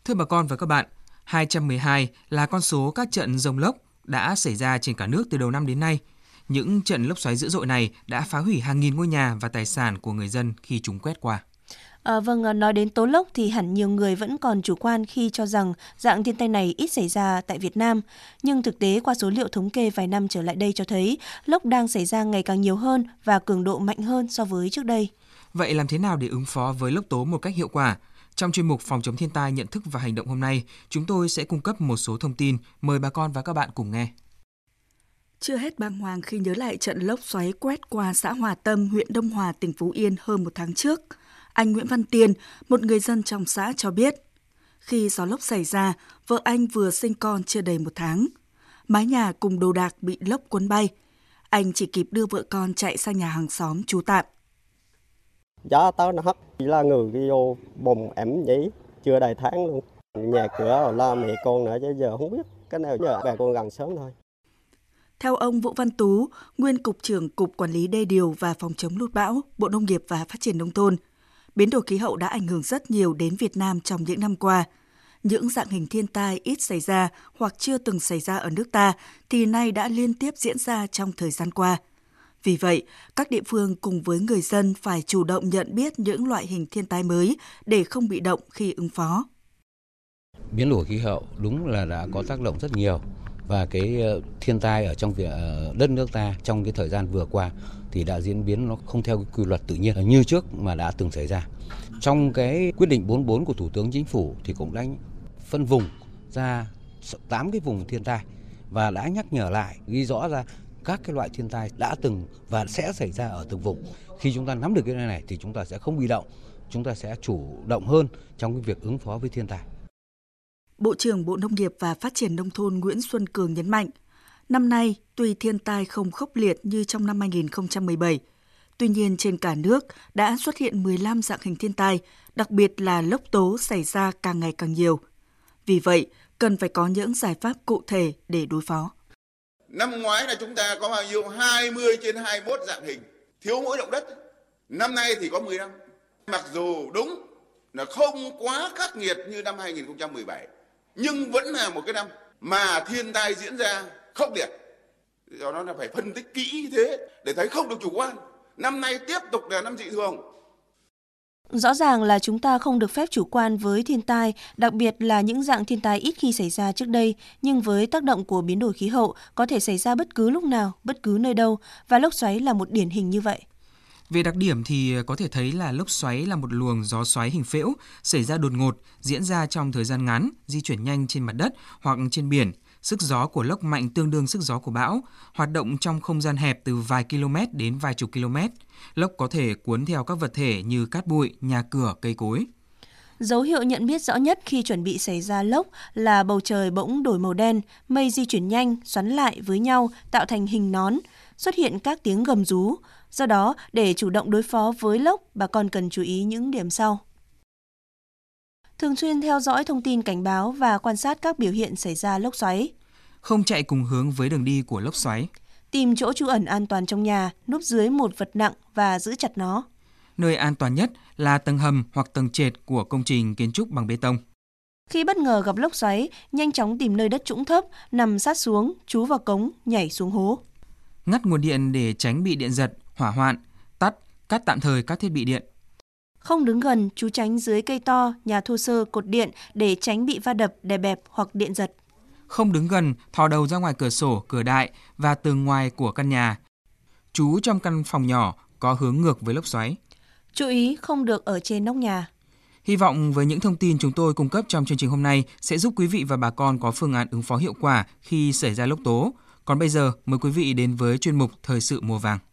Thưa bà con và các bạn, 212 là con số các trận dông lốc đã xảy ra trên cả nước từ đầu năm đến nay. Những trận lốc xoáy dữ dội này đã phá hủy hàng nghìn ngôi nhà và tài sản của người dân khi chúng quét qua. Vâng, nói đến tố lốc thì hẳn nhiều người vẫn còn chủ quan khi cho rằng dạng thiên tai này ít xảy ra tại Việt Nam. Nhưng thực tế qua số liệu thống kê vài năm trở lại đây cho thấy lốc đang xảy ra ngày càng nhiều hơn và cường độ mạnh hơn so với trước đây. Vậy làm thế nào để ứng phó với lốc tố một cách hiệu quả? Trong chuyên mục Phòng chống thiên tai, nhận thức và hành động hôm nay, chúng tôi sẽ cung cấp một số thông tin. Mời bà con và các bạn cùng nghe. Chưa hết bàng hoàng khi nhớ lại trận lốc xoáy quét qua xã Hòa Tâm, huyện Đông Hòa, tỉnh Phú Yên hơn một tháng trước. Anh Nguyễn Văn Tiên, một người dân trong xã cho biết, khi gió lốc xảy ra, vợ anh vừa sinh con chưa đầy một tháng. Mái nhà cùng đồ đạc bị lốc cuốn bay. Anh chỉ kịp đưa vợ con chạy sang nhà hàng xóm trú tạm. Gió tới nó hất, chỉ là người đi vô bùng ẩm vậy, chưa đầy tháng luôn. Nhà cửa lo mẹ con nữa chứ giờ không biết cái nào, nhờ bà con gần sớm thôi. Theo ông Vũ Văn Tú, nguyên Cục trưởng Cục Quản lý Đê điều và Phòng chống lụt bão, Bộ Nông nghiệp và Phát triển Nông thôn, biến đổi khí hậu đã ảnh hưởng rất nhiều đến Việt Nam trong những năm qua. Những dạng hình thiên tai ít xảy ra hoặc chưa từng xảy ra ở nước ta thì nay đã liên tiếp diễn ra trong thời gian qua. Vì vậy, các địa phương cùng với người dân phải chủ động nhận biết những loại hình thiên tai mới để không bị động khi ứng phó. Biến đổi khí hậu đúng là đã có tác động rất nhiều, và cái thiên tai ở trong đất nước ta trong cái thời gian vừa qua thì đã diễn biến nó không theo cái quy luật tự nhiên như trước mà đã từng xảy ra. Trong cái quyết định 44 của Thủ tướng Chính phủ thì cũng đã phân vùng ra 8 cái vùng thiên tai và đã nhắc nhở lại, ghi rõ ra các cái loại thiên tai đã từng và sẽ xảy ra ở từng vùng. Khi chúng ta nắm được cái này thì chúng ta sẽ không bị động, chúng ta sẽ chủ động hơn trong cái việc ứng phó với thiên tai. Bộ trưởng Bộ Nông nghiệp và Phát triển Nông thôn Nguyễn Xuân Cường nhấn mạnh, năm nay tuy thiên tai không khốc liệt như trong năm 2017, tuy nhiên trên cả nước đã xuất hiện 15 dạng hình thiên tai, đặc biệt là lốc tố xảy ra càng ngày càng nhiều. Vì vậy, cần phải có những giải pháp cụ thể để đối phó. Năm ngoái là chúng ta có bao nhiêu? 20 trên 21 dạng hình, thiếu mỗi động đất. Năm nay thì có 15. Mặc dù đúng là không quá khắc nghiệt như năm 2017, nhưng vẫn là một cái năm mà thiên tai diễn ra khốc liệt. Do đó là phải phân tích kỹ thế để thấy không được chủ quan. Năm nay tiếp tục là năm dị thường. Rõ ràng là chúng ta không được phép chủ quan với thiên tai, đặc biệt là những dạng thiên tai ít khi xảy ra trước đây, nhưng với tác động của biến đổi khí hậu có thể xảy ra bất cứ lúc nào, bất cứ nơi đâu, và lốc xoáy là một điển hình như vậy. Về đặc điểm thì có thể thấy là lốc xoáy là một luồng gió xoáy hình phễu xảy ra đột ngột, diễn ra trong thời gian ngắn, di chuyển nhanh trên mặt đất hoặc trên biển. Sức gió của lốc mạnh tương đương sức gió của bão, hoạt động trong không gian hẹp từ vài km đến vài chục km. Lốc có thể cuốn theo các vật thể như cát bụi, nhà cửa, cây cối. Dấu hiệu nhận biết rõ nhất khi chuẩn bị xảy ra lốc là bầu trời bỗng đổi màu đen, mây di chuyển nhanh, xoắn lại với nhau tạo thành hình nón, xuất hiện các tiếng gầm rú. Do đó, để chủ động đối phó với lốc, bà con cần chú ý những điểm sau. Thường xuyên theo dõi thông tin cảnh báo và quan sát các biểu hiện xảy ra lốc xoáy. Không chạy cùng hướng với đường đi của lốc xoáy. Tìm chỗ trú ẩn an toàn trong nhà, núp dưới một vật nặng và giữ chặt nó. Nơi an toàn nhất là tầng hầm hoặc tầng trệt của công trình kiến trúc bằng bê tông. Khi bất ngờ gặp lốc xoáy, nhanh chóng tìm nơi đất trũng thấp, nằm sát xuống, trú vào cống, nhảy xuống hố. Ngắt nguồn điện để tránh bị điện giật, hỏa hoạn, cắt tạm thời các thiết bị điện. Không đứng gần, trú tránh dưới cây to, nhà thô sơ, cột điện để tránh bị va đập, đè bẹp hoặc điện giật. Không đứng gần, thò đầu ra ngoài cửa sổ, cửa đại và tường ngoài của căn nhà. Trú trong căn phòng nhỏ có hướng ngược với lốc xoáy. Chú ý không được ở trên nóc nhà. Hy vọng với những thông tin chúng tôi cung cấp trong chương trình hôm nay sẽ giúp quý vị và bà con có phương án ứng phó hiệu quả khi xảy ra lốc tố. Còn bây giờ, mời quý vị đến với chuyên mục Thời sự mùa vàng.